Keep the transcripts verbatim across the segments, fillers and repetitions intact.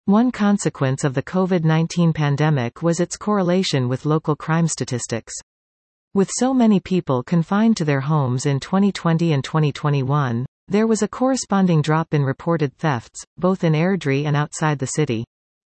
One consequence of the COVID nineteen pandemic was its correlation with local crime statistics. With so many people confined to their homes in twenty twenty and twenty twenty-one, there was a corresponding drop in reported thefts, both in Airdrie and outside the city.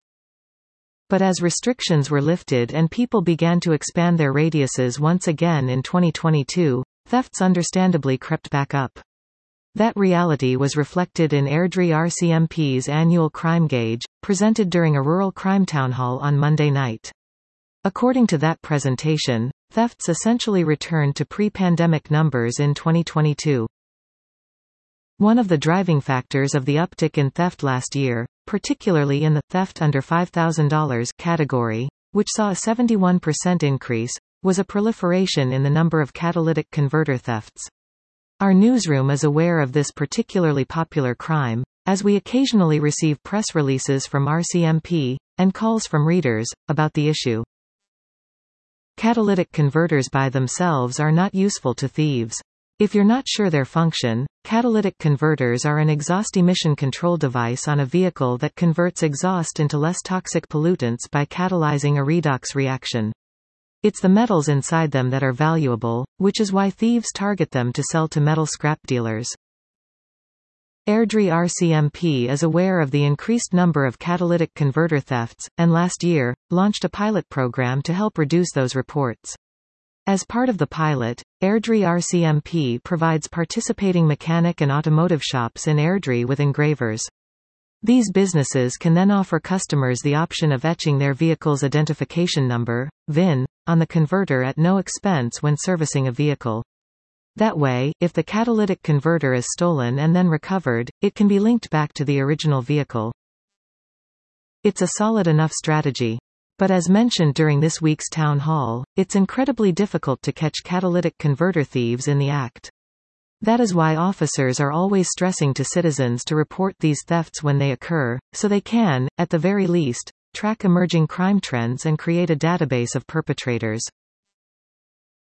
But as restrictions were lifted and people began to expand their radiuses once again in twenty twenty-two, thefts understandably crept back up. That reality was reflected in Airdrie R C M P's annual crime gauge, presented during a rural crime town hall on Monday night. According to that presentation, thefts essentially returned to pre-pandemic numbers in twenty twenty-two. One of the driving factors of the uptick in theft last year, particularly in the theft under five thousand dollars category, which saw a seventy-one percent increase, was a proliferation in the number of catalytic converter thefts. Our newsroom is aware of this particularly popular crime, as we occasionally receive press releases from R C M P, and calls from readers, about the issue. Catalytic converters by themselves are not useful to thieves. If you're not sure their function, catalytic converters are an exhaust emission control device on a vehicle that converts exhaust into less toxic pollutants by catalyzing a redox reaction. It's the metals inside them that are valuable, which is why thieves target them to sell to metal scrap dealers. Airdrie R C M P is aware of the increased number of catalytic converter thefts, and last year, launched a pilot program to help reduce those reports. As part of the pilot, Airdrie R C M P provides participating mechanic and automotive shops in Airdrie with engravers. These businesses can then offer customers the option of etching their vehicle's identification number, V I N, on the converter at no expense when servicing a vehicle. That way, if the catalytic converter is stolen and then recovered, it can be linked back to the original vehicle. It's a solid enough strategy. But as mentioned during this week's town hall, it's incredibly difficult to catch catalytic converter thieves in the act. That is why officers are always stressing to citizens to report these thefts when they occur, so they can, at the very least, track emerging crime trends and create a database of perpetrators.